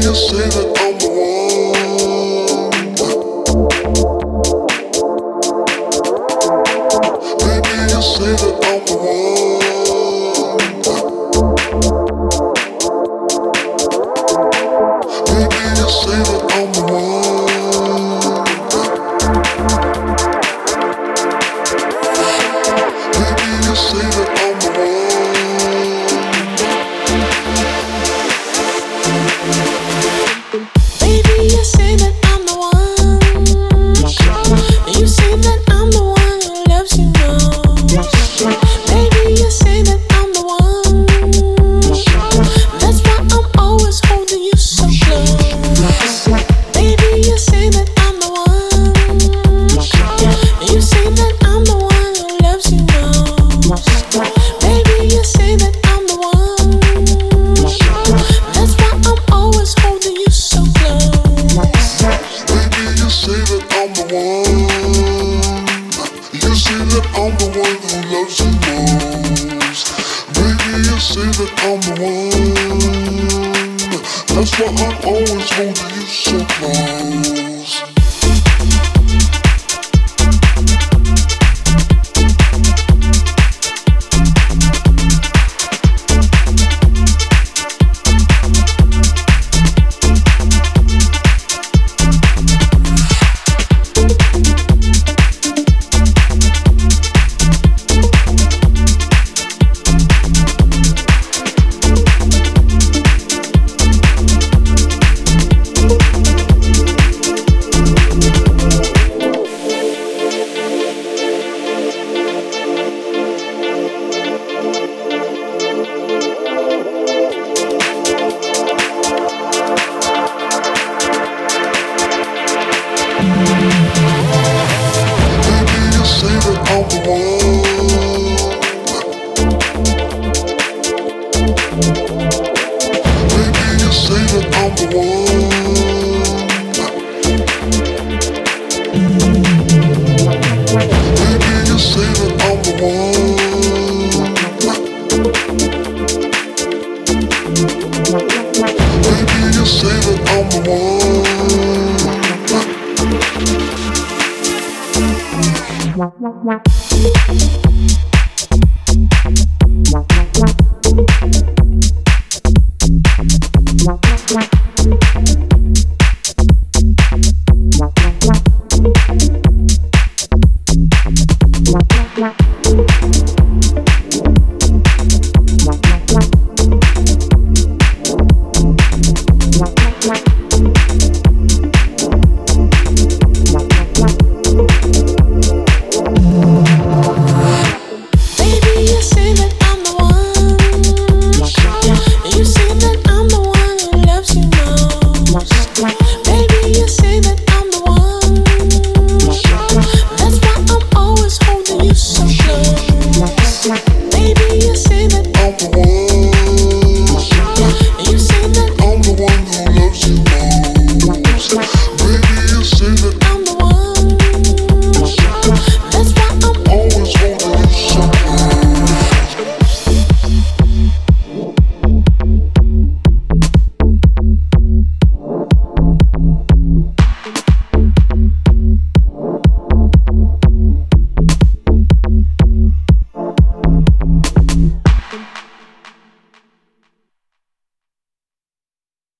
you say that I'm the one. Baby, you say that I'm the one. Baby, you say that I'm the one. Baby, you say that I'm the one. Baby, you say that I'm the one. You say that I'm the one who loves you most. Baby, you say that I'm the one. That's why I'm always holding you so close. Baby, you say that I'm the one. You say that I'm the one who loves you most. Baby, you say that I'm the one. That's why I'm always holding you so close. Baby, you say that I'm the one. You say that I'm the one who loves you most. Baby, you say that I'm the one. That's why I'm always holding you so close. I'm the one. Baby, you say that I'm the one. Baby, you say that I'm the one. Baby, you say that I'm the one.